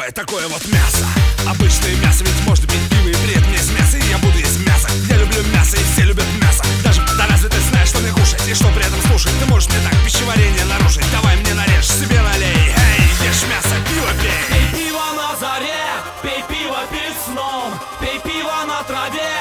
давай такое вот мясо. Обычное мясо, ведь может быть пиво и бред. Мне с мяса, и я буду есть мясо. Я люблю мясо, и все любят мясо. Даже да разве ты знаешь, что мне кушать и что при этом слушать? Ты можешь мне так пищеварение нарушить. Давай мне нарежь, себе налей. Эй, ешь мясо, пиво пей. Пей пиво на заре, пей пиво перед сном, пей пиво на траве.